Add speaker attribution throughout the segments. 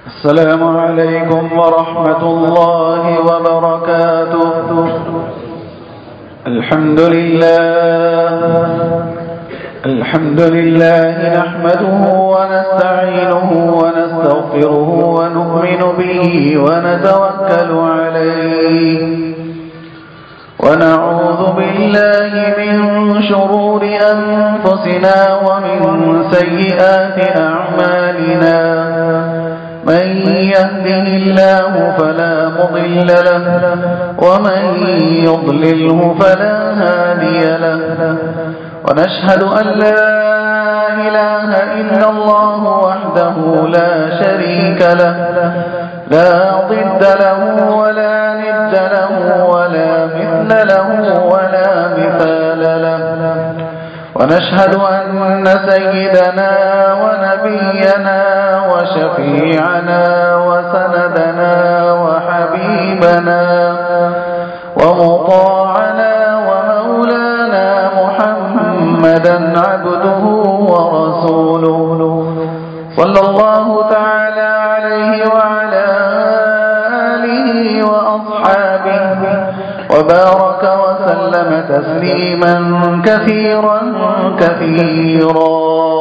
Speaker 1: السلام عليكم ورحمة الله وبركاته. الحمد لله نحمده ونستعينه ونستغفره ونؤمن به ونتوكل عليه ونعوذ بالله من شرور أنفسنا ومن سيئات أعمالنا. من يهده الله فلا مضل له ومن يضلله فلا هادي له. ونشهد أن لا إله إلا الله وحده لا شريك له لا ضد له ولا ند له ولا مثل له ولا مثال له. ونشهد أن سيدنا ونبينا وشفيعنا وسندنا وحبيبنا ومطاعنا ومولانا محمدا عبده ورسوله صلى الله تعالى عليه وعلى آله وأصحابه وبارك وسلم تسليما كثيرا كثيرا.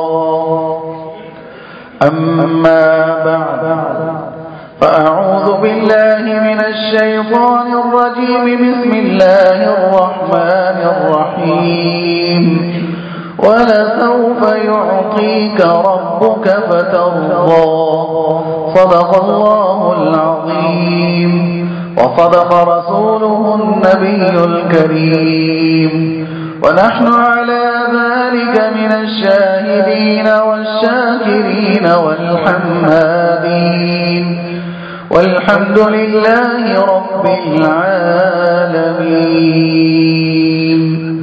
Speaker 1: أما بعد فأعوذ بالله من الشيطان الرجيم. بسم الله الرحمن الرحيم. ولسوف يعطيك ربك فترضى. صدق الله العظيم وصدق رسوله النبي الكريم. ونحن على ذلك من الشاهدين والشاكرين والحمادين والحمد لله رب العالمين.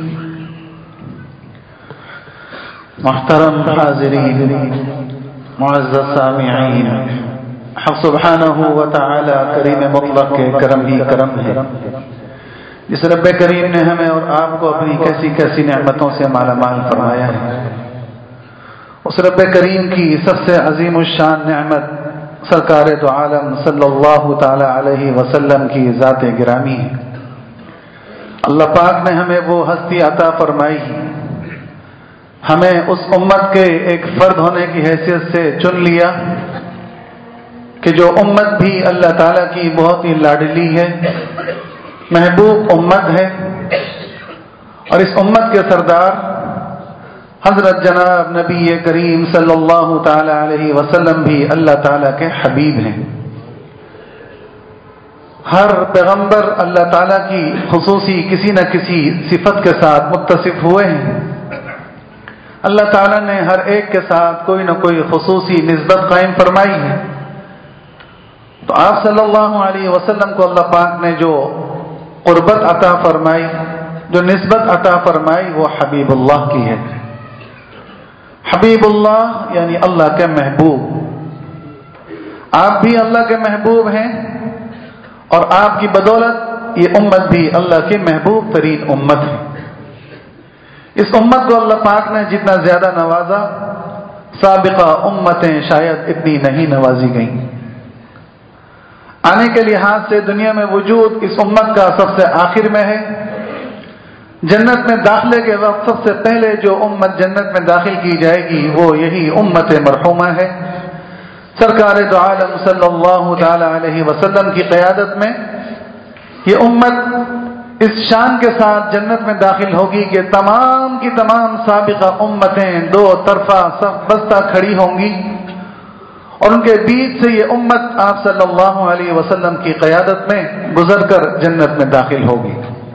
Speaker 1: محترم حاضرین، معزز سامعین، حق سبحانہ و تعالی کریم مطلق کے کرم ہی کرم ہے. جس رب کریم نے ہمیں اور آپ کو اپنی کیسی کیسی نعمتوں سے مالا مال فرمایا ہے، اس رب کریم کی سب سے عظیم الشان نعمت سرکار دو عالم صلی اللہ تعالی علیہ وسلم کی ذات گرامی ہے. اللہ پاک نے ہمیں وہ ہستی عطا فرمائی، ہمیں اس امت کے ایک فرد ہونے کی حیثیت سے چن لیا کہ جو امت بھی اللہ تعالیٰ کی بہت ہی لاڈلی ہے، محبوب امت ہے. اور اس امت کے سردار حضرت جناب نبی کریم صلی اللہ تعالی علیہ وسلم بھی اللہ تعالیٰ کے حبیب ہیں. ہر پیغمبر اللہ تعالیٰ کی خصوصی کسی نہ کسی صفت کے ساتھ متصف ہوئے ہیں. اللہ تعالیٰ نے ہر ایک کے ساتھ کوئی نہ کوئی خصوصی نسبت قائم فرمائی ہے. تو آپ صلی اللہ علیہ وسلم کو اللہ پاک نے جو قربت عطا فرمائی، جو نسبت عطا فرمائی، وہ حبیب اللہ کی ہے. حبیب اللہ یعنی اللہ کے محبوب. آپ بھی اللہ کے محبوب ہیں اور آپ کی بدولت یہ امت بھی اللہ کی محبوب ترین امت ہے. اس امت کو اللہ پاک نے جتنا زیادہ نوازا، سابقہ امتیں شاید اتنی نہیں نوازی گئیں. آنے کے لحاظ سے دنیا میں وجود اس امت کا سب سے آخر میں ہے. جنت میں داخلے کے وقت سب سے پہلے جو امت جنت میں داخل کی جائے گی وہ یہی امت مرحومہ ہے. سرکار دو عالم صلی اللہ تعالی علیہ وسلم کی قیادت میں یہ امت اس شان کے ساتھ جنت میں داخل ہوگی کہ تمام کی تمام سابقہ امتیں دو طرفہ سب بستہ کھڑی ہوں گی اور ان کے بیچ سے یہ امت آپ صلی اللہ علیہ وسلم کی قیادت میں گزر کر جنت میں داخل ہوگی.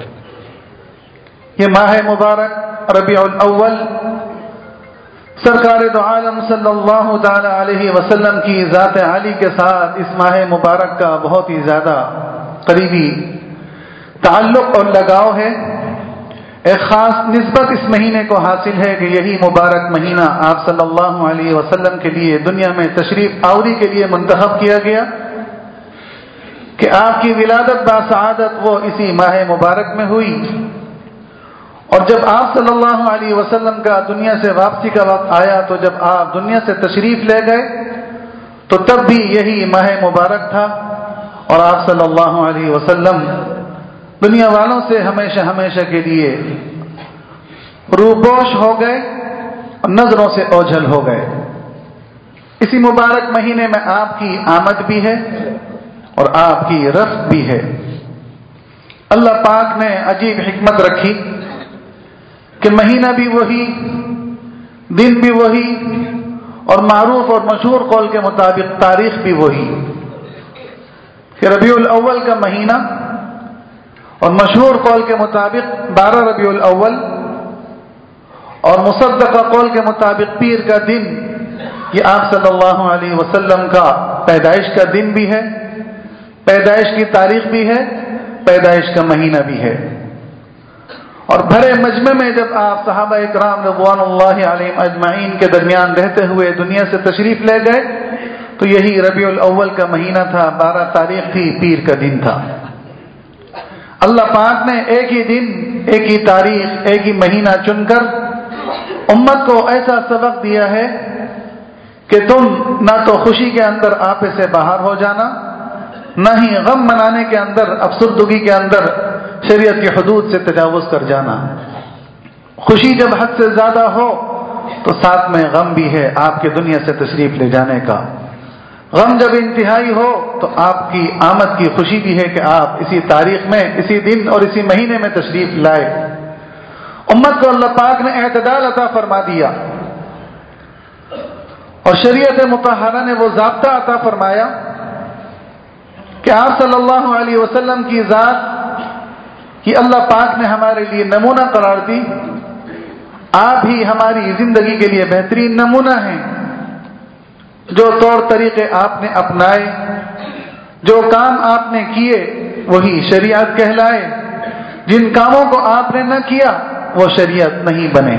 Speaker 1: یہ ماہ مبارک ربیع الاول سرکار دو عالم صلی اللہ تعالی علیہ وسلم کی ذات عالی کے ساتھ اس ماہ مبارک کا بہت ہی زیادہ قریبی تعلق اور لگاؤ ہے. ایک خاص نسبت اس مہینے کو حاصل ہے کہ یہی مبارک مہینہ آپ صلی اللہ علیہ وسلم کے لیے دنیا میں تشریف آوری کے لیے منتخب کیا گیا کہ آپ کی ولادت باسعادت وہ اسی ماہ مبارک میں ہوئی. اور جب آپ صلی اللہ علیہ وسلم کا دنیا سے واپسی کا وقت آیا تو جب آپ دنیا سے تشریف لے گئے تو تب بھی یہی ماہ مبارک تھا، اور آپ صلی اللہ علیہ وسلم دنیا والوں سے ہمیشہ ہمیشہ کے لیے روپوش ہو گئے اور نظروں سے اوجھل ہو گئے۔ اسی مبارک مہینے میں آپ کی آمد بھی ہے اور آپ کی رفت بھی ہے۔ اللہ پاک نے عجیب حکمت رکھی کہ مہینہ بھی وہی، دن بھی وہی، اور معروف اور مشہور قول کے مطابق تاریخ بھی وہی کہ ربیع الاول کا مہینہ، اور مشہور قول کے مطابق 12 ربیع الاول، اور مصدقہ قول کے مطابق پیر کا دن، یہ آپ صلی اللہ علیہ وسلم کا پیدائش کا دن بھی ہے، پیدائش کی تاریخ بھی ہے، پیدائش کا مہینہ بھی ہے۔ اور بھرے مجمع میں جب آپ صحابہ اکرام رضوان اللہ علیہم اجمعین کے درمیان رہتے ہوئے دنیا سے تشریف لے گئے تو یہی ربیع الاول کا مہینہ تھا، 12 تاریخ تھی، پیر کا دن تھا۔ اللہ پاک نے ایک ہی دن، ایک ہی تاریخ، ایک ہی مہینہ چن کر امت کو ایسا سبق دیا ہے کہ تم نہ تو خوشی کے اندر آپے سے باہر ہو جانا، نہ ہی غم منانے کے اندر، افسردگی کے اندر شریعت کی حدود سے تجاوز کر جانا۔ خوشی جب حد سے زیادہ ہو تو ساتھ میں غم بھی ہے آپ کے دنیا سے تشریف لے جانے کا۔ غم جب انتہائی ہو تو آپ کی آمد کی خوشی بھی ہے کہ آپ اسی تاریخ میں، اسی دن اور اسی مہینے میں تشریف لائے۔ امت کو اللہ پاک نے اعتدال عطا فرما دیا، اور شریعت مطہرہ نے وہ ضابطہ عطا فرمایا کہ آپ صلی اللہ علیہ وسلم کی ذات کہ اللہ پاک نے ہمارے لیے نمونہ قرار دی۔ آپ ہی ہماری زندگی کے لیے بہترین نمونہ ہیں۔ جو طور طریقے آپ نے اپنائے، جو کام آپ نے کیے، وہی شریعت کہلائے۔ جن کاموں کو آپ نے نہ کیا وہ شریعت نہیں بنے۔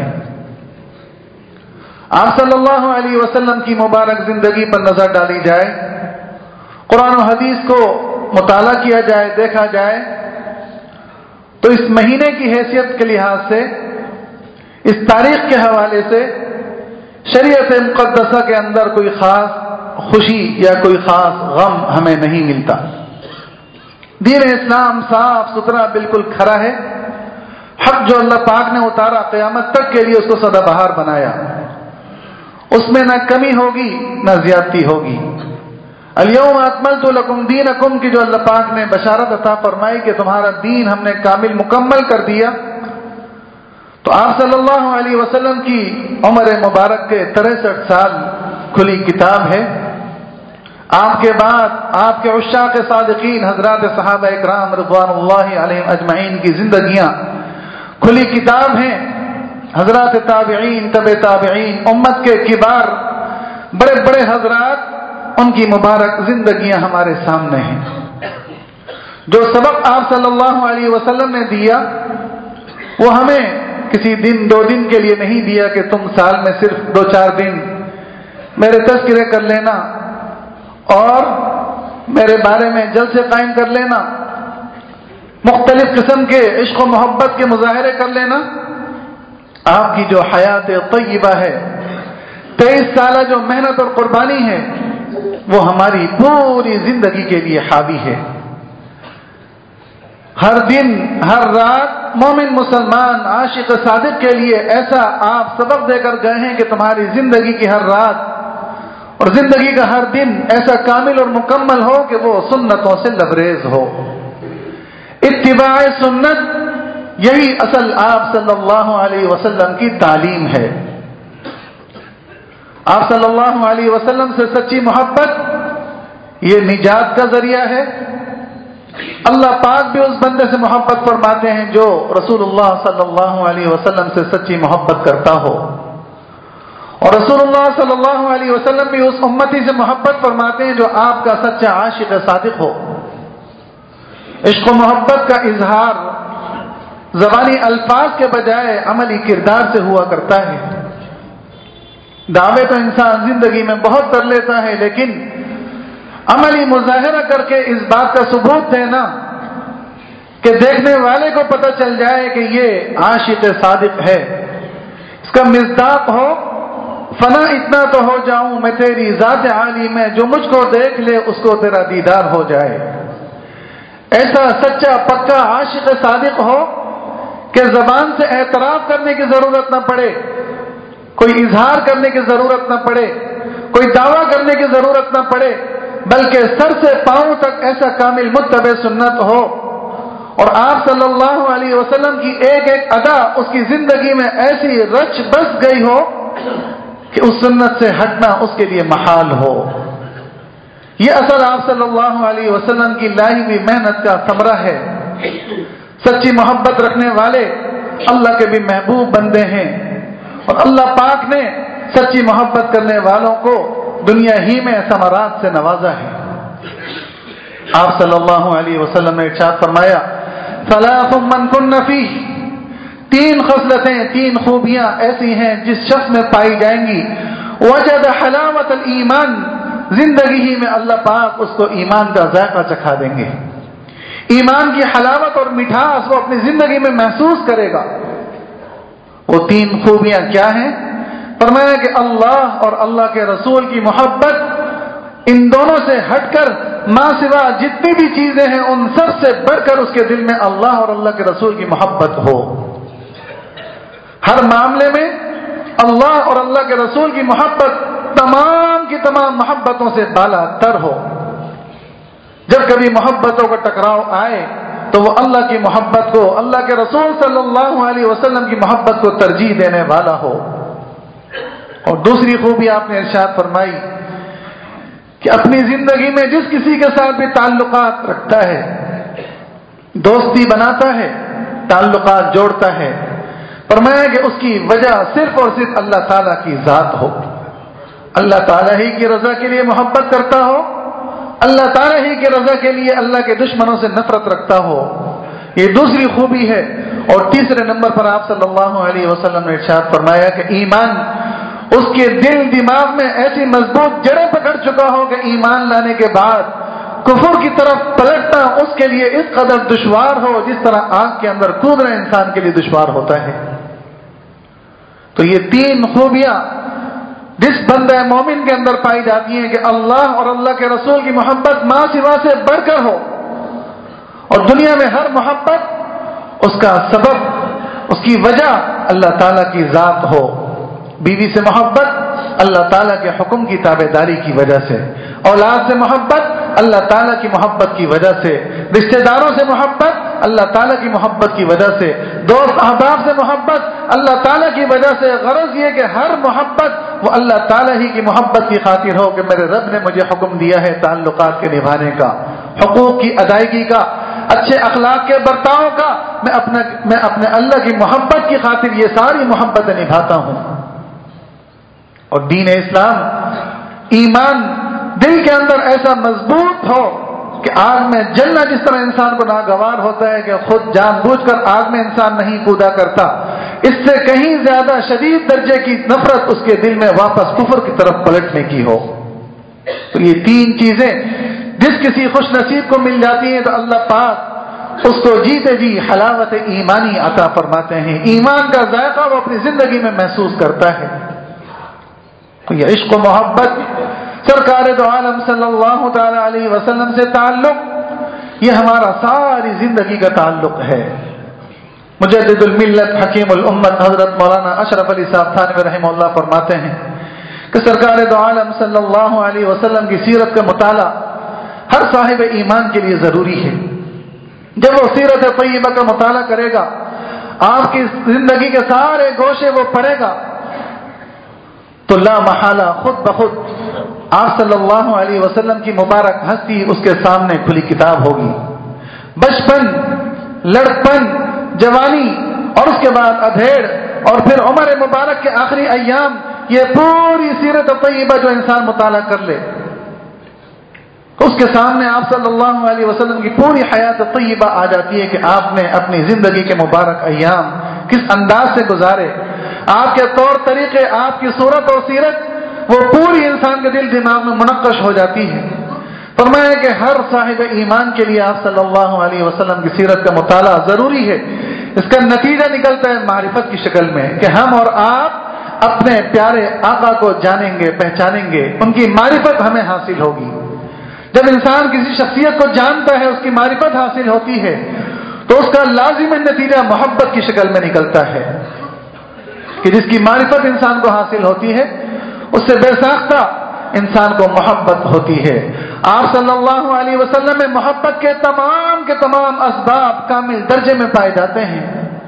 Speaker 1: آپ صلی اللہ علیہ وسلم کی مبارک زندگی پر نظر ڈالی جائے، قرآن و حدیث کو مطالعہ کیا جائے، دیکھا جائے تو اس مہینے کی حیثیت کے لحاظ سے، اس تاریخ کے حوالے سے شریعت مقدسہ کے اندر کوئی خاص خوشی یا کوئی خاص غم ہمیں نہیں ملتا۔ دین اسلام صاف ستھرا بالکل کھرا ہے۔ حق جو اللہ پاک نے اتارا قیامت تک کے لیے اس کو سدا بہار بنایا، اس میں نہ کمی ہوگی نہ زیادتی ہوگی۔ الیوم اکملت لکم دینکم کی جو اللہ پاک نے بشارت عطا فرمائی کہ تمہارا دین ہم نے کامل مکمل کر دیا، تو آپ صلی اللہ علیہ وسلم کی عمر مبارک کے 63 سال کھلی کتاب ہے۔ آپ کے بعد آپ کے عشاق صادقین حضرات صحابہ اکرام رضوان اللہ علیہم اجمعین کی زندگیاں کھلی کتاب ہیں۔ حضرات تابعین، تبع تابعین، امت کے کبار بڑے بڑے حضرات، ان کی مبارک زندگیاں ہمارے سامنے ہیں۔ جو سبق آپ صلی اللہ علیہ وسلم نے دیا وہ ہمیں کسی دن دو دن کے لیے نہیں دیا کہ تم سال میں صرف 2-4 دن میرے تذکرے کر لینا اور میرے بارے میں جلسے قائم کر لینا، مختلف قسم کے عشق و محبت کے مظاہرے کر لینا۔ آپ کی جو حیات طیبہ ہے، 23 سالہ جو محنت اور قربانی ہے، وہ ہماری پوری زندگی کے لیے حاوی ہے۔ ہر دن ہر رات مومن مسلمان عاشق صادق کے لیے ایسا آپ سبق دے کر گئے ہیں کہ تمہاری زندگی کی ہر رات اور زندگی کا ہر دن ایسا کامل اور مکمل ہو کہ وہ سنتوں سے لبریز ہو۔ اتباع سنت یہی اصل آپ صلی اللہ علیہ وسلم کی تعلیم ہے۔ آپ صلی اللہ علیہ وسلم سے سچی محبت یہ نجات کا ذریعہ ہے۔ اللہ پاک بھی اس بندے سے محبت فرماتے ہیں جو رسول اللہ صلی اللہ علیہ وسلم سے سچی محبت کرتا ہو، اور رسول اللہ صلی اللہ علیہ وسلم بھی اس امتی سے محبت فرماتے ہیں جو آپ کا سچا عاشق صادق ہو۔ عشق و محبت کا اظہار زبانی الفاظ کے بجائے عملی کردار سے ہوا کرتا ہے۔ دعوے تو انسان زندگی میں بہت کر لیتا ہے، لیکن عملی مظاہرہ کر کے اس بات کا ثبوت دینا کہ دیکھنے والے کو پتہ چل جائے کہ یہ عاشق صادق ہے، اس کا مصداق ہو، فنا اتنا تو ہو جاؤں میں تیری ذات عالی میں، جو مجھ کو دیکھ لے اس کو تیرا دیدار ہو جائے۔ ایسا سچا پکا عاشق صادق ہو کہ زبان سے اعتراف کرنے کی ضرورت نہ پڑے، کوئی اظہار کرنے کی ضرورت نہ پڑے، کوئی دعویٰ کرنے کی ضرورت نہ پڑے، بلکہ سر سے پاؤں تک ایسا کامل متبع سنت ہو، اور آپ صلی اللہ علیہ وسلم کی ایک ایک ادا اس کی زندگی میں ایسی رچ بس گئی ہو کہ اس سنت سے ہٹنا اس کے لیے محال ہو۔ یہ اثر آپ صلی اللہ علیہ وسلم کی لائی ہوئی محنت کا ثمرہ ہے۔ سچی محبت رکھنے والے اللہ کے بھی محبوب بندے ہیں، اور اللہ پاک نے سچی محبت کرنے والوں کو دنیا ہی میں ثمرات سے نوازا ہے۔ آپ صلی اللہ علیہ وسلم نے ارشاد فرمایا، ثلاث من کن فیہ، تین خصلتیں، تین خوبیاں ایسی ہیں جس شخص میں پائی جائیں گی، وجد حلاوت الایمان، زندگی ہی میں اللہ پاک اس کو ایمان کا ذائقہ چکھا دیں گے، ایمان کی حلاوت اور مٹھاس وہ اپنی زندگی میں محسوس کرے گا۔ وہ تین خوبیاں کیا ہیں؟ فرمایا کہ اللہ اور اللہ کے رسول کی محبت، ان دونوں سے ہٹ کر ماں سوا جتنی بھی چیزیں ہیں ان سب سے بڑھ کر اس کے دل میں اللہ اور اللہ کے رسول کی محبت ہو۔ ہر معاملے میں اللہ اور اللہ کے رسول کی محبت تمام کی تمام محبتوں سے بالا تر ہو۔ جب کبھی محبتوں کا ٹکراؤ آئے تو وہ اللہ کی محبت کو، اللہ کے رسول صلی اللہ علیہ وسلم کی محبت کو ترجیح دینے والا ہو۔ اور دوسری خوبی آپ نے ارشاد فرمائی کہ اپنی زندگی میں جس کسی کے ساتھ بھی تعلقات رکھتا ہے، دوستی بناتا ہے، تعلقات جوڑتا ہے، فرمایا کہ اس کی وجہ صرف اور صرف اللہ تعالیٰ کی ذات ہو، اللہ تعالیٰ ہی کی رضا کے لیے محبت کرتا ہو، اللہ تعالیٰ ہی کی رضا کے لیے اللہ کے دشمنوں سے نفرت رکھتا ہو۔ یہ دوسری خوبی ہے۔ اور تیسرے نمبر پر آپ صلی اللہ علیہ وسلم نے ارشاد فرمایا کہ ایمان اس کے دل دماغ میں ایسی مضبوط جڑیں پکڑ چکا ہو کہ ایمان لانے کے بعد کفر کی طرف پلٹنا اس کے لیے اس قدر دشوار ہو جس طرح آگ کے اندر کودنا انسان کے لیے دشوار ہوتا ہے۔ تو یہ تین خوبیاں جس بندہ مومن کے اندر پائی جاتی ہیں کہ اللہ اور اللہ کے رسول کی محبت ماں سوا سے بڑھ کر ہو، اور دنیا میں ہر محبت اس کا سبب، اس کی وجہ اللہ تعالیٰ کی ذات ہو۔ بیوی سے محبت اللہ تعالیٰ کے حکم کی تابع داری کی وجہ سے، اولاد سے محبت اللہ تعالیٰ کی محبت کی وجہ سے، رشتہ داروں سے محبت اللہ تعالیٰ کی محبت کی وجہ سے، دوست احباب سے محبت اللہ تعالیٰ کی وجہ سے۔ غرض یہ کہ ہر محبت وہ اللہ تعالیٰ ہی کی محبت کی خاطر ہو کہ میرے رب نے مجھے حکم دیا ہے تعلقات کے نبھانے کا، حقوق کی ادائیگی کا، اچھے اخلاق کے برتاؤ کا، میں اپنے اللہ کی محبت کی خاطر یہ ساری محبتیں نبھاتا ہوں۔ اور دین اسلام، ایمان دل کے اندر ایسا مضبوط ہو کہ آگ میں جلنا جس طرح انسان کو ناگوار ہوتا ہے کہ خود جان بوجھ کر آگ میں انسان نہیں کودا کرتا، اس سے کہیں زیادہ شدید درجے کی نفرت اس کے دل میں واپس کفر کی طرف پلٹنے کی ہو۔ تو یہ تین چیزیں جس کسی خوش نصیب کو مل جاتی ہیں تو اللہ پاک اس کو جیتے جی حلاوت ایمانی عطا فرماتے ہیں، ایمان کا ذائقہ وہ اپنی زندگی میں محسوس کرتا ہے۔ تو یہ عشق و محبت، سرکار دو عالم صلی اللہ تعالی علیہ وسلم سے تعلق، یہ ہمارا ساری زندگی کا تعلق ہے۔ مجدد الملت حکیم الامت حضرت مولانا اشرف علی صاحب تھانوی رحمہ اللہ فرماتے ہیں کہ سرکار دو عالم صلی اللہ علیہ وسلم کی سیرت کا مطالعہ ہر صاحب ایمان کے لیے ضروری ہے۔ جب وہ سیرت طیبہ کا مطالعہ کرے گا، آپ کی زندگی کے سارے گوشے وہ پڑھے گا، تو لا محالہ خود بخود آپ صلی اللہ علیہ وسلم کی مبارک ہستی اس کے سامنے کھلی کتاب ہوگی۔ بچپن، لڑکپن، جوانی اور اس کے بعد ادھیڑ اور پھر عمر مبارک کے آخری ایام، یہ پوری سیرت طیبہ جو انسان مطالعہ کر لے، اس کے سامنے آپ صلی اللہ علیہ وسلم کی پوری حیات طیبہ آ جاتی ہے کہ آپ نے اپنی زندگی کے مبارک ایام کس انداز سے گزارے، آپ کے طور طریقے، آپ کی صورت اور سیرت وہ پوری انسان کے دل دماغ میں منقش ہو جاتی ہے۔ فرمایا کہ ہر صاحب ایمان کے لیے آپ صلی اللہ علیہ وسلم کی سیرت کا مطالعہ ضروری ہے۔ اس کا نتیجہ نکلتا ہے معرفت کی شکل میں کہ ہم اور آپ اپنے پیارے آقا کو جانیں گے، پہچانیں گے، ان کی معرفت ہمیں حاصل ہوگی۔ جب انسان کسی شخصیت کو جانتا ہے، اس کی معرفت حاصل ہوتی ہے، تو اس کا لازم نتیجہ محبت کی شکل میں نکلتا ہے کہ جس کی معرفت انسان کو حاصل ہوتی ہے اس سے بے ساختہ انسان کو محبت ہوتی ہے۔ آپ صلی اللہ علیہ وسلم میں محبت کے تمام اسباب کامل درجے میں پائے جاتے ہیں۔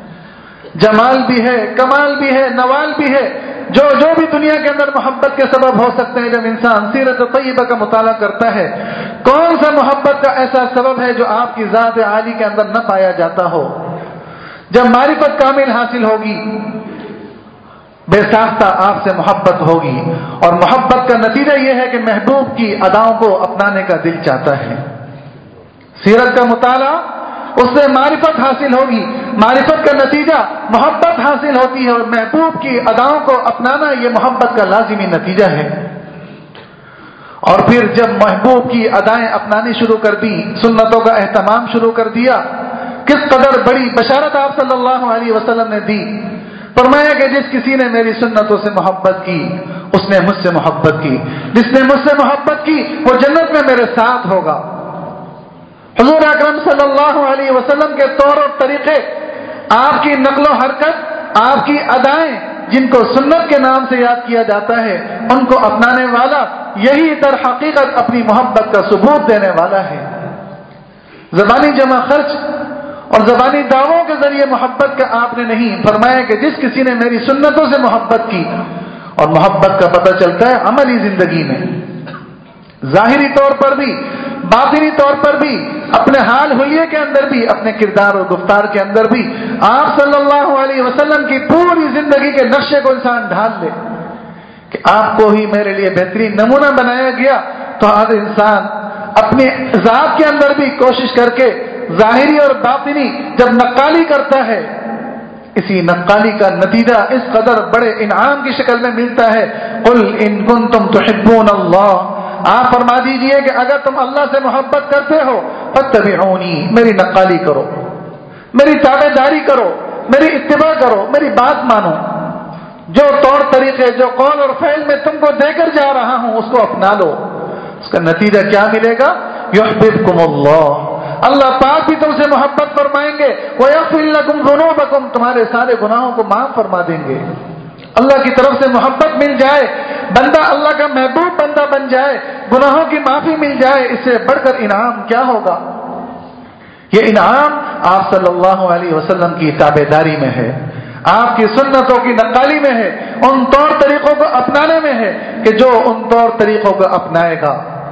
Speaker 1: جمال بھی ہے، کمال بھی ہے، نوال بھی ہے، جو بھی دنیا کے اندر محبت کے سبب ہو سکتے ہیں۔ جب انسان سیرت طیبہ کا مطالعہ کرتا ہے، کون سا محبت کا ایسا سبب ہے جو آپ کی ذات عالی کے اندر نہ پایا جاتا ہو؟ جب معرفت کامل حاصل ہوگی، بے ساختہ آپ سے محبت ہوگی، اور محبت کا نتیجہ یہ ہے کہ محبوب کی اداؤں کو اپنانے کا دل چاہتا ہے۔ سیرت کا مطالعہ، اس سے معرفت حاصل ہوگی، معرفت کا نتیجہ محبت حاصل ہوتی ہے، اور محبوب کی اداؤں کو اپنانا یہ محبت کا لازمی نتیجہ ہے۔ اور پھر جب محبوب کی ادائیں اپنانی شروع کر دی، سنتوں کا اہتمام شروع کر دیا، کس قدر بڑی بشارت آپ صلی اللہ علیہ وسلم نے دی۔ فرمایا کہ جس کسی نے میری سنتوں سے محبت کی اس نے مجھ سے محبت کی، جس نے مجھ سے محبت کی وہ جنت میں میرے ساتھ ہوگا۔ حضور اکرم صلی اللہ علیہ وسلم کے طور اور طریقے، آپ کی نقل و حرکت، آپ کی ادائیں جن کو سنت کے نام سے یاد کیا جاتا ہے، ان کو اپنانے والا یہی در حقیقت اپنی محبت کا ثبوت دینے والا ہے۔ زبانی جمع خرچ اور زبانی دعووں کے ذریعے محبت کا آپ نے نہیں، فرمایا کہ جس کسی نے میری سنتوں سے محبت کی، اور محبت کا پتہ چلتا ہے عملی زندگی میں، ظاہری طور پر بھی، باطنی طور پر بھی، اپنے حال حلیے کے اندر بھی، اپنے کردار اور گفتار کے اندر بھی آپ صلی اللہ علیہ وسلم کی پوری زندگی کے نقشے کو انسان ڈھال لے کہ آپ کو ہی میرے لیے بہترین نمونہ بنایا گیا، تو ہر انسان اپنی ذات کے اندر بھی کوشش کر کے ظاہری اور باطنی جب نقالی کرتا ہے، اسی نقالی کا نتیجہ اس قدر بڑے انعام کی شکل میں ملتا ہے۔ قل ان کنتم تحبون اللہ، آپ فرما دیجئے کہ اگر تم اللہ سے محبت کرتے ہو فاتبعونی، میری نقالی کرو، میری تابع داری کرو، میری اتباع کرو، میری بات مانو، جو طور طریقے، جو قول اور فعل میں تم کو دے کر جا رہا ہوں اس کو اپنا لو۔ اس کا نتیجہ کیا ملے گا؟ یحببکم اللہ، اللہ پاک بھی تم سے محبت فرمائیں گے، وَيَغْفِرْ لَكُمْ ذُنُوبَكُمْ، تمہارے سارے گناہوں کو معاف فرما دیں گے۔ اللہ کی طرف سے محبت مل جائے، بندہ اللہ کا محبوب بندہ بن جائے، گناہوں کی معافی مل جائے، اس سے بڑھ کر انعام کیا ہوگا؟ یہ انعام آپ صلی اللہ علیہ وسلم کی تابع داری میں ہے، آپ کی سنتوں کی نقالی میں ہے، ان طور طریقوں کو اپنانے میں ہے کہ جو ان طور طریقوں کو اپنائے گا۔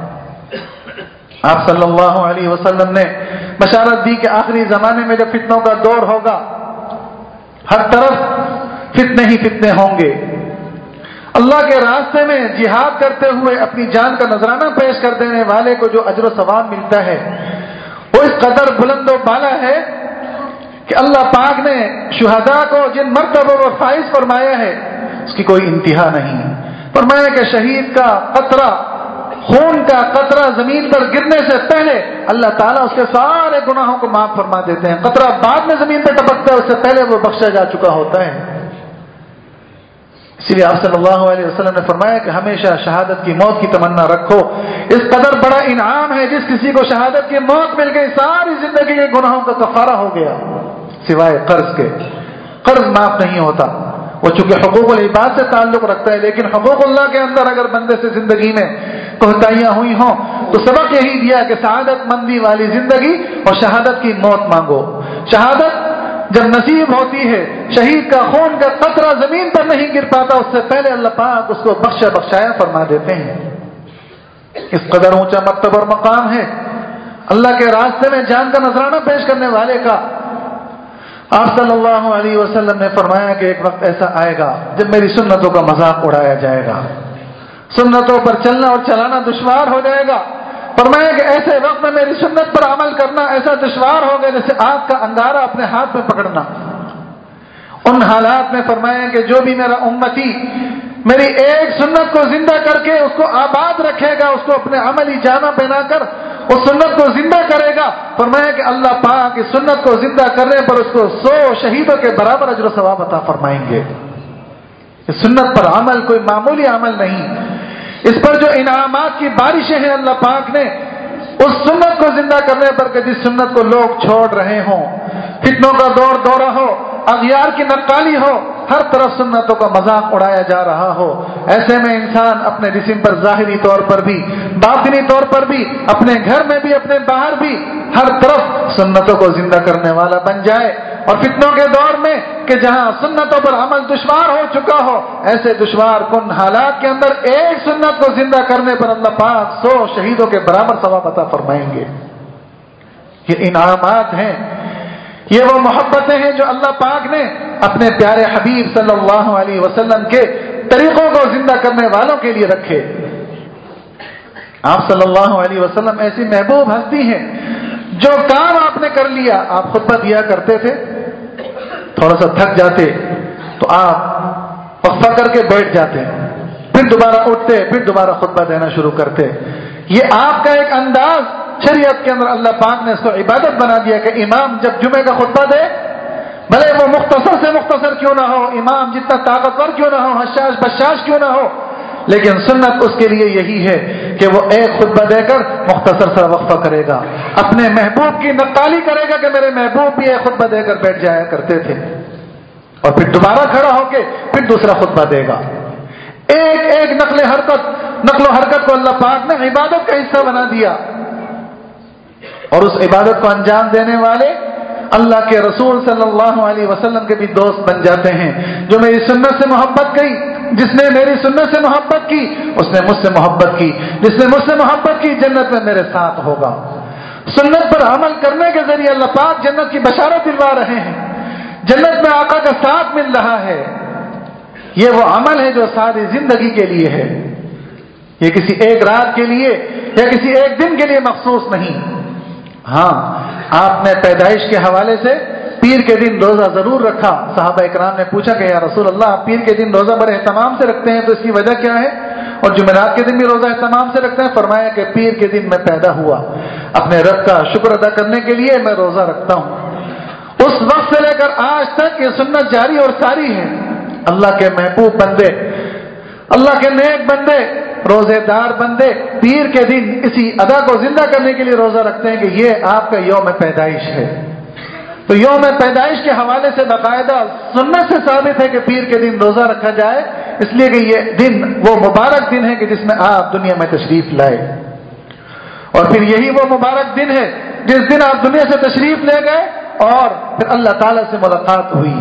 Speaker 1: آپ صلی اللہ علیہ وسلم نے بشارت دی کہ آخری زمانے میں جب فتنوں کا دور ہوگا، ہر طرف فتنے ہی فتنے ہوں گے، اللہ کے راستے میں جہاد کرتے ہوئے اپنی جان کا نذرانہ پیش کر دینے والے کو جو اجر و ثواب ملتا ہے وہ اس قدر بلند و بالا ہے کہ اللہ پاک نے شہداء کو جن مرتبوں پر فائز فرمایا ہے اس کی کوئی انتہا نہیں۔ فرمایا کہ شہید کا قطرہ، خون کا قطرہ زمین پر گرنے سے پہلے اللہ تعالیٰ اس کے سارے گناہوں کو معاف فرما دیتے ہیں، قطرہ بعد میں زمین پہ ٹپکتا ہے، اس سے پہلے وہ بخشا جا چکا ہوتا ہے۔ اسی لیے آپ صلی اللہ علیہ وسلم نے فرمایا کہ ہمیشہ شہادت کی موت کی تمنا رکھو، اس قدر بڑا انعام ہے جس کسی کو شہادت کی موت مل گئی ساری زندگی کے گناہوں کا کفارہ ہو گیا، سوائے قرض کے۔ قرض معاف نہیں ہوتا، وہ چونکہ حقوق العباد سے تعلق رکھتا ہے، لیکن حقوق اللہ کے اندر اگر بندے سے زندگی میں کوتاہیاں ہوئی ہوں تو سبق یہی دیا کہ سعادت مندی والی زندگی اور شہادت کی موت مانگو۔ شہادت جب نصیب ہوتی ہے، شہید کا خون کا قطرہ زمین پر نہیں گر پاتا، اس سے پہلے اللہ پاک اس کو بخشایا فرما دیتے ہیں۔ اس قدر اونچا مرتبہ اور مقام ہے اللہ کے راستے میں جان کا نذرانہ پیش کرنے والے کا۔ آپ صلی اللہ علیہ وسلم نے فرمایا کہ ایک وقت ایسا آئے گا جب میری سنتوں کا مذاق اڑایا جائے گا، سنتوں پر چلنا اور چلانا دشوار ہو جائے گا۔ فرمایا کہ ایسے وقت میں میری سنت پر عمل کرنا ایسا دشوار ہوگا جیسے آگ کا انگارہ اپنے ہاتھ میں پکڑنا۔ ان حالات میں فرمایا کہ جو بھی میرا امتی میری ایک سنت کو زندہ کر کے اس کو آباد رکھے گا، اس کو اپنے عملی جامہ پہنا کر اس سنت کو زندہ کرے گا، فرمایا کہ اللہ پاک اس سنت کو زندہ کرنے پر اس کو 100 شہیدوں کے برابر اجر و ثواب عطا فرمائیں گے۔ اس سنت پر عمل کوئی معمولی عمل نہیں، اس پر جو انعامات کی بارشیں ہیں اللہ پاک نے اس سنت کو زندہ کرنے پر کہ جس سنت کو لوگ چھوڑ رہے ہوں، فتنوں کا دور دورہ ہو، اغیار کی نقالی ہو، ہر طرف سنتوں کا مذاق اڑایا جا رہا ہو، ایسے میں انسان اپنے جسم پر ظاہری طور پر بھی، باطنی طور پر بھی، اپنے گھر میں بھی، اپنے باہر بھی، ہر طرف سنتوں کو زندہ کرنے والا بن جائے۔ اور فتنوں کے دور میں کہ جہاں سنتوں پر عمل دشوار ہو چکا ہو، ایسے دشوار کن حالات کے اندر ایک سنت کو زندہ کرنے پر اللہ پاک 100 شہیدوں کے برابر ثواب عطا فرمائیں گے۔ یہ انعامات ہیں، یہ وہ محبتیں ہیں جو اللہ پاک نے اپنے پیارے حبیب صلی اللہ علیہ وسلم کے طریقوں کو زندہ کرنے والوں کے لیے رکھے۔ آپ صلی اللہ علیہ وسلم ایسی محبوب ہستی ہیں، جو کام آپ نے کر لیا، آپ خطبہ دیا کرتے تھے، تھوڑا سا تھک جاتے تو آپ وقفہ کر کے بیٹھ جاتے، پھر دوبارہ اٹھتے، پھر دوبارہ خطبہ دینا شروع کرتے۔ یہ آپ کا ایک انداز شریعت کے اندر اللہ پاک نے اس کو عبادت بنا دیا کہ امام جب جمعے کا خطبہ دے، بھلے وہ مختصر سے مختصر کیوں نہ ہو، امام جتنا طاقتور کیوں نہ ہو، حشاش بشاش کیوں نہ ہو، لیکن سنت اس کے لیے یہی ہے کہ وہ ایک خطبہ دے کر مختصر سا وقفہ کرے گا، اپنے محبوب کی نقالی کرے گا کہ میرے محبوب بھی ایک خطبہ دے کر بیٹھ جایا کرتے تھے، اور پھر دوبارہ کھڑا ہو کے پھر دوسرا خطبہ دے گا۔ ایک ایک نقل و حرکت کو اللہ پاک نے عبادت کا حصہ بنا دیا، اور اس عبادت کو انجام دینے والے اللہ کے رسول صلی اللہ علیہ وسلم کے بھی دوست بن جاتے ہیں۔ جو میری سنت سے محبت کی، جس نے میری سنت سے محبت کی اس نے مجھ سے محبت کی، جس نے مجھ سے محبت کی جنت میں میرے ساتھ ہوگا۔ سنت پر عمل کرنے کے ذریعے اللہ پاک جنت کی بشارت دلوا رہے ہیں، جنت میں آقا کا ساتھ مل رہا ہے۔ یہ وہ عمل ہے جو ساری زندگی کے لیے ہے، یہ کسی ایک رات کے لیے یا کسی ایک دن کے لیے مخصوص نہیں۔ ہاں، آپ نے پیدائش کے حوالے سے پیر کے دن روزہ ضرور رکھا۔ صحابہ اکرام نے پوچھا کہ یا رسول اللہ، آپ پیر کے دن روزہ بڑے اہتمام سے رکھتے ہیں، تو اس کی وجہ کیا ہے؟ اور جمعرات کے دن بھی روزہ اہتمام سے رکھتے ہیں؟ فرمایا کہ پیر کے دن میں پیدا ہوا، اپنے رب کا شکر ادا کرنے کے لیے میں روزہ رکھتا ہوں۔ اس وقت سے لے کر آج تک یہ سنت جاری اور ساری ہے۔ اللہ کے محبوب بندے، اللہ کے نیک بندے، روزے دار بندے پیر کے دن اسی ادا کو زندہ کرنے کے لیے روزہ رکھتے ہیں کہ یہ آپ کا یوم پیدائش ہے۔ تو یوم پیدائش کے حوالے سے باقاعدہ سنت سے ثابت ہے کہ پیر کے دن روزہ رکھا جائے، اس لیے کہ یہ دن وہ مبارک دن ہے کہ جس میں آپ دنیا میں تشریف لائے، اور پھر یہی وہ مبارک دن ہے جس دن آپ دنیا سے تشریف لے گئے اور پھر اللہ تعالیٰ سے ملاقات ہوئی۔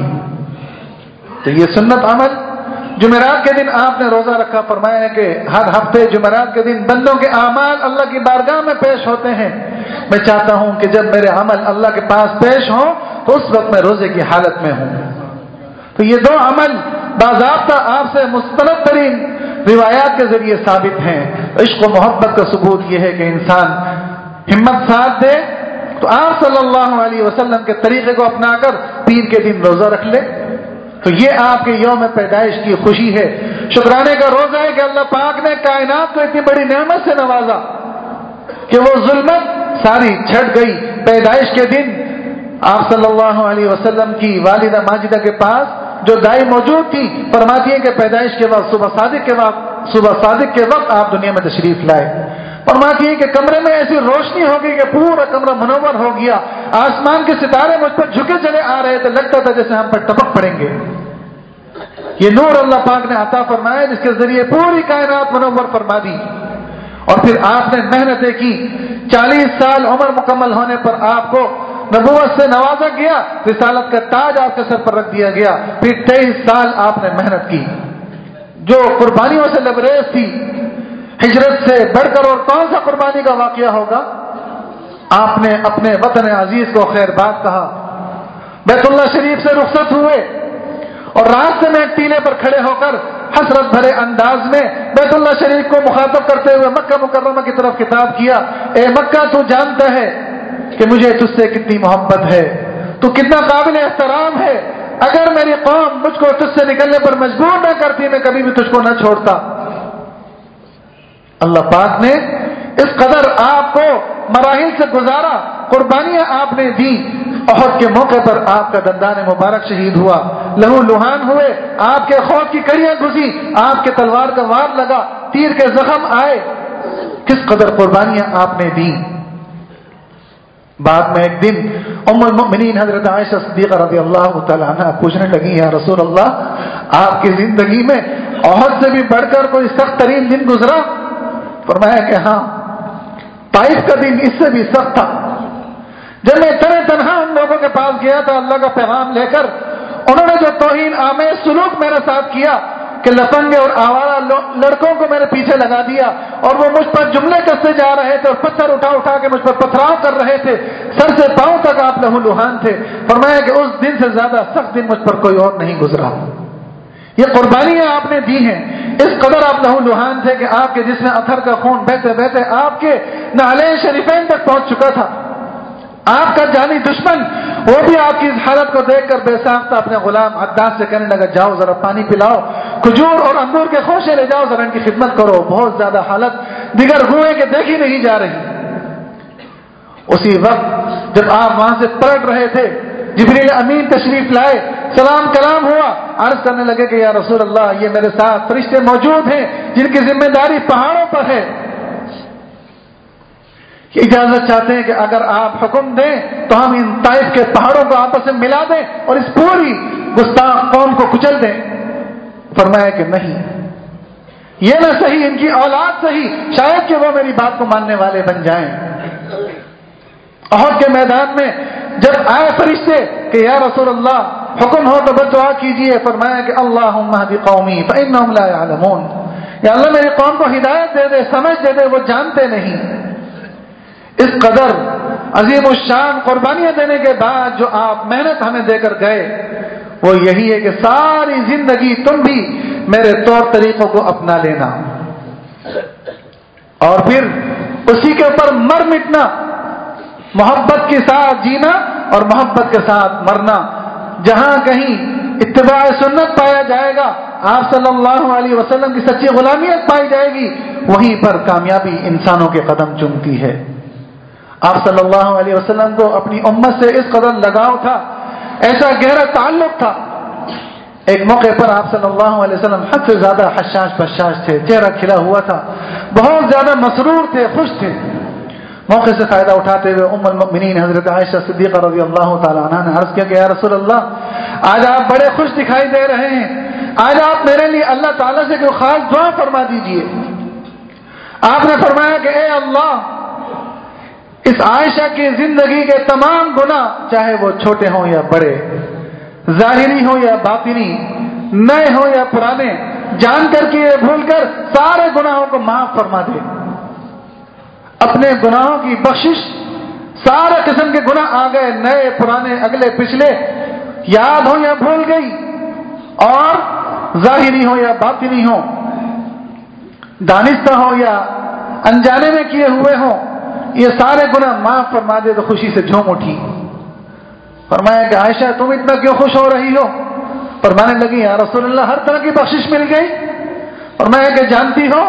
Speaker 1: تو یہ سنت عمل، جمعرات کے دن آپ نے روزہ رکھا، فرمایا ہے کہ ہر ہفتے جمعرات کے دن بندوں کے اعمال اللہ کی بارگاہ میں پیش ہوتے ہیں، میں چاہتا ہوں کہ جب میرے عمل اللہ کے پاس پیش ہوں تو اس وقت میں روزے کی حالت میں ہوں۔ تو یہ دو عمل باضابطہ آپ سے مستند ترین روایات کے ذریعے ثابت ہیں۔ عشق و محبت کا ثبوت یہ ہے کہ انسان ہمت ساتھ دے تو آپ صلی اللہ علیہ وسلم کے طریقے کو اپنا کر پیر کے دن روزہ رکھ لے، تو یہ آپ کے یوم پیدائش کی خوشی ہے، شکرانے کا روزہ ہے کہ اللہ پاک نے کائنات کو اتنی بڑی نعمت سے نوازا کہ وہ ظلمت ساری چھٹ گئی۔ پیدائش کے دن آپ صلی اللہ علیہ وسلم کی والدہ ماجدہ کے پاس جو دائی موجود تھی، فرماتی ہے کہ پیدائش کے وقت صبح صادق کے وقت آپ دنیا میں تشریف لائے، فرماتی ہے کہ کمرے میں ایسی روشنی ہو گئی کہ پورا کمرہ منور ہو گیا، آسمان کے ستارے مجھ پر جھکے چلے آ رہے تھے، لگتا تھا جیسے ہم پر ٹپک پڑیں گے۔ یہ نور اللہ پاک نے عطا فرمایا جس کے ذریعے پوری کائنات منور فرما دی۔ اور پھر آپ نے محنتیں کی، 40 سال عمر مکمل ہونے پر آپ کو نبوت سے نوازا گیا، رسالت کا تاج آپ کے سر پر رکھ دیا گیا، پھر 23 سال آپ نے محنت کی جو قربانیوں سے لبریز تھی۔ ہجرت سے بڑھ کر اور کون سا قربانی کا واقعہ ہوگا؟ آپ نے اپنے وطن عزیز کو خیر بات کہا، بیت اللہ شریف سے رخصت ہوئے اور راستے میں ایک ٹیلے پر کھڑے ہو کر حسرت بھرے انداز میں بیت اللہ شریف کو مخاطب کرتے ہوئے مکہ مکرمہ کی طرف خطاب کیا، اے مکہ، تو جانتا ہے کہ مجھے تجھ سے کتنی محبت ہے، تو کتنا قابل احترام ہے، اگر میری قوم مجھ کو تجھ سے نکلنے پر مجبور نہ کرتی میں کبھی بھی تجھ کو نہ چھوڑتا۔ اللہ پاک نے اس قدر آپ کو مراحل سے گزارا، قربانیاں آپ نے دی، احد کے موقع پر آپ کا دندان مبارک شہید ہوا، لہو لہان ہوئے، آپ کے خون کی کڑیاں گھسی، آپ کے تلوار کا وار لگا، تیر کے زخم آئے، کس قدر قربانیاں آپ نے دی۔ بعد میں ایک دن ام المؤمنین حضرت عائشہ صدیقہ رضی اللہ تعالیٰ عنہ پوچھنے لگی، یا رسول اللہ، آپ کی زندگی میں احد سے بھی بڑھ کر کوئی سخت ترین دن گزرا؟ فرمایا کہ ہاں، طائف کا دن اس سے بھی سخت تھا۔ جب میں تنہا ان لوگوں کے پاس گیا تھا اللہ کا پیغام لے کر، انہوں نے جو توہین آمیز سلوک میرے ساتھ کیا کہ لفنگے اور آوارہ لڑکوں کو میرے پیچھے لگا دیا اور وہ مجھ پر جملے کستے جا رہے تھے اور پتھر اٹھا اٹھا کے مجھ پر پتھراؤ کر رہے تھے، سر سے پاؤں تک آپ لہو لہان تھے۔ فرمایا کہ اس دن سے زیادہ سخت دن مجھ پر کوئی اور نہیں گزرا۔ یہ قربانیاں آپ نے دی ہیں، اس قدر آپ لہو لہان تھے کہ آپ کے جسم اتھر کا خون بہتے بہتے آپ کے نعلین شریفین تک پہنچ چکا تھا۔ آپ کا جانی دشمن وہ بھی آپ کی اس حالت کو دیکھ کر بے ساختہ اپنے غلام عداس سے کہنے لگا، جاؤ ذرا پانی پلاؤ، کھجور اور انگور کے خوشے لے جاؤ، ذرا ان کی خدمت کرو، بہت زیادہ حالت دیگر ہوئے کہ دیکھی نہیں جا رہی۔ اسی وقت جب آپ وہاں سے پلٹ رہے تھے، جبریل امین تشریف لائے، سلام کلام ہوا، عرض کرنے لگے کہ یا رسول اللہ، یہ میرے ساتھ فرشتے موجود ہیں جن کی ذمہ داری پہاڑوں پر ہے، اجازت چاہتے ہیں کہ اگر آپ حکم دیں تو ہم ان طائف کے پہاڑوں کو آپس میں ملا دیں اور اس پوری گستاخ قوم کو کچل دیں۔ فرمایا کہ نہیں، یہ نہ صحیح، ان کی اولاد صحیح، شاید کہ وہ میری بات کو ماننے والے بن جائیں۔ احد کے میدان میں جب آئے فرشتے کہ یا رسول اللہ حکم ہو تو بس دعا کیجیے، فرمایا کہ اللہم اہد قومی فانہم لا یعلمون، یا اللہ میری قوم کو ہدایت دے دے، سمجھ دے دے، وہ جانتے نہیں۔ اس قدر عظیم الشان قربانیاں دینے کے بعد جو آپ محنت ہمیں دے کر گئے، وہ یہی ہے کہ ساری زندگی تم بھی میرے طور طریقوں کو اپنا لینا اور پھر اسی کے اوپر مر مٹنا، محبت کے ساتھ جینا اور محبت کے ساتھ مرنا۔ جہاں کہیں اتباع سنت پایا جائے گا، آپ صلی اللہ علیہ وسلم کی سچی غلامیت پائی جائے گی، وہیں پر کامیابی انسانوں کے قدم چومتی ہے۔ آپ صلی اللہ علیہ وسلم کو اپنی امت سے اس قدر لگاؤ تھا، ایسا گہرا تعلق تھا۔ ایک موقع پر آپ صلی اللہ علیہ وسلم حد سے زیادہ حشاش بشاش تھے، چہرہ کھلا ہوا تھا، بہت زیادہ مسرور تھے، خوش تھے۔ موقع سے فائدہ اٹھاتے ہوئے ام المؤمنین حضرت عائشہ صدیقہ رضی اللہ تعالی عنہا نے عرض کیا کہ یا رسول اللہ، آج آپ بڑے خوش دکھائی دے رہے ہیں، آج آپ میرے لیے اللہ تعالیٰ سے کوئی خاص دعا فرما دیجئے۔ آپ نے فرمایا کہ اے اللہ، اس عائشہ کی زندگی کے تمام گناہ، چاہے وہ چھوٹے ہوں یا بڑے، ظاہری ہوں یا باطنی، نئے ہوں یا پرانے، جان کر کے یا بھول کر، سارے گناہوں کو معاف فرما دے۔ اپنے گناہوں کی بخشش، سارے قسم کے گناہ آ گئے، نئے پرانے اگلے پچھلے، یاد ہو یا بھول گئی، اور ظاہری ہو یا باطنی ہو، دانستہ ہو یا انجانے میں کیے ہوئے ہوں، یہ سارے گناہ معاف فرما دے۔ تو خوشی سے جھوم اٹھی۔ فرمایا کہ عائشہ تم اتنا کیوں خوش ہو رہی ہو؟ فرمانے لگی یا رسول اللہ ہر طرح کی بخشش مل گئی۔ فرمایا کہ جانتی ہو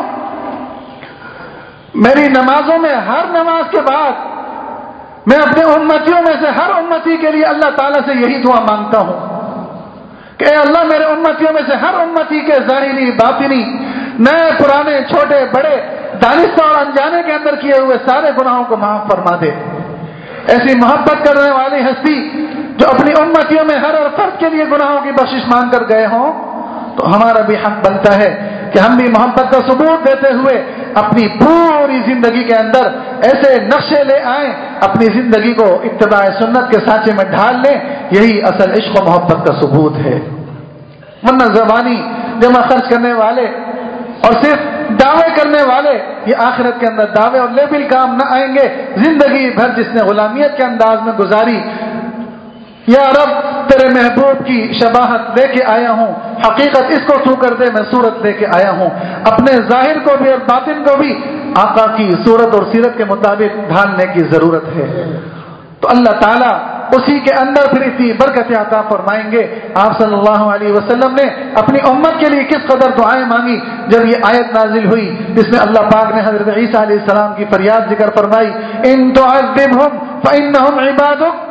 Speaker 1: میری نمازوں میں ہر نماز کے بعد میں اپنے امتیوں میں سے ہر امتی کے لیے اللہ تعالیٰ سے یہی دعا مانگتا ہوں کہ اے اللہ میرے امتیوں میں سے ہر امتی کے ظاہری باطنی نئے پرانے چھوٹے بڑے دانستہ اور انجانے کے اندر کیے ہوئے سارے گناہوں کو معاف فرما دے۔ ایسی محبت کرنے والی ہستی جو اپنی امتیوں میں ہر فرد کے لیے گناہوں کی بخشش مانگ کر گئے ہوں تو ہمارا بھی حق بنتا ہے کہ ہم بھی محبت کا ثبوت دیتے ہوئے اپنی پوری زندگی کے اندر ایسے نقشے لے آئیں، اپنی زندگی کو اتباع سنت کے سانچے میں ڈھال لیں۔ یہی اصل عشق و محبت کا ثبوت ہے۔ ورنہ زبانی جمع خرچ کرنے والے اور صرف دعوے کرنے والے یہ آخرت کے اندر دعوے اور لیبل کام نہ آئیں گے۔ زندگی بھر جس نے غلامیت کے انداز میں گزاری، یا رب تیرے محبوب کی شباہت لے کے آیا ہوں، حقیقت اس کو تو کر دے، میں صورت لے کے آیا ہوں، اپنے ظاہر کو بھی اور باطن کو بھی آقا کی صورت اور سیرت کے مطابق ڈھالنے کی ضرورت ہے۔ تو اللہ تعالیٰ اسی کے اندر پھر اتنی برکت عطا فرمائیں گے۔ آپ صلی اللہ علیہ وسلم نے اپنی امت کے لیے کس قدر دعائیں مانگی جب یہ آیت نازل ہوئی جس میں اللہ پاک نے حضرت عیسیٰ علیہ السلام کی فریاد ذکر فرمائی، ان تعذبہم فانہم عبادک،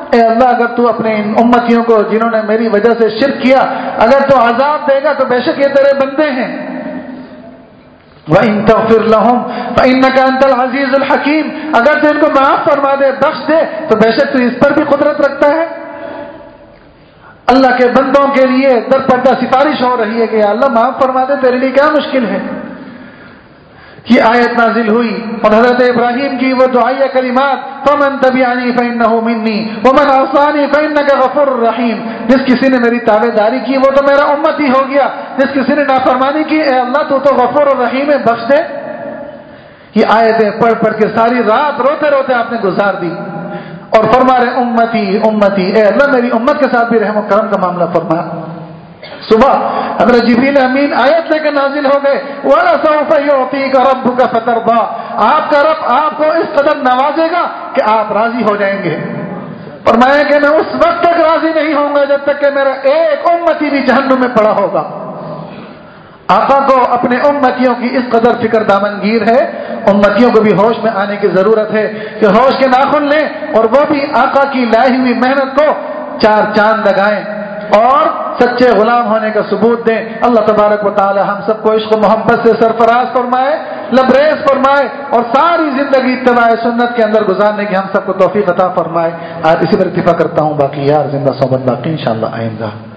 Speaker 1: اے اللہ اگر تو اپنے ان امتیوں کو جنہوں نے میری وجہ سے شرک کیا اگر تو عذاب دے گا تو بے شک یہ تیرے بندے ہیں. وَإِن تَغْفِرْ لَهُمْ فَإِنَّكَ أَنْتَ الْعَزِيزُ الْحَكِيمُ اگر تو ان کو معاف فرما دے بخش دے تو بے شک تو اس پر بھی قدرت رکھتا ہے. اللہ کے بندوں کے لیے در پردہ سفارش ہو رہی ہے کہ یا اللہ معاف فرما دے تیرے لیے کیا مشکل ہے. یہ آیت نازل ہوئی اور حضرت ابراہیم کی وہ دعائیہ کلمات فَمَن تَبِعَنِي فَإِنَّهُ مِنِّي وَمَنْ عَصَانِي فَإِنَّكَ غَفُورٌ رَحِيمٌ جس کسی نے میری تابعداری کی وہ تو میرا امتی ہو گیا, جس کسی نے نافرمانی کی اے اللہ تو غفور الرحیم ہے بخش دے. یہ آیتیں پڑھ پڑھ کے ساری رات روتے روتے آپ نے گزار دی اور فرما رہے امتی امتی اے اللہ میری امت کے ساتھ بھی رحم و کرم کا معاملہ فرما. صبح حضرت جبریل امین آیت لے کے نازل ہو گئے وَلَسَوْفَ يُعْطِيكَ رَبُّكَ فَتَرْضَىٰ آپ کا رب آپ کو اس قدر نوازے گا کہ آپ راضی ہو جائیں گے. فرمایا کہ میں اس وقت تک راضی نہیں ہوں گا جب تک کہ میرا ایک امتی بھی جہنم میں پڑا ہوگا. آقا کو اپنے امتیوں کی اس قدر فکر دامنگیر ہے, امتیوں کو بھی ہوش میں آنے کی ضرورت ہے کہ ہوش کے ناخن لیں اور وہ بھی آقا کی لائی ہوئی محنت کو چار چاند لگائیں اور سچے غلام ہونے کا ثبوت دیں. اللہ تبارک و تعالی ہم سب کو عشق و محبت سے سرفراز فرمائے, لبریز فرمائے اور ساری زندگی اتباع سنت کے اندر گزارنے کی ہم سب کو توفیق عطا فرمائے. آج اسی پر اتفاق کرتا ہوں, باقی یار زندہ صحبت باقی انشاءاللہ آئندہ.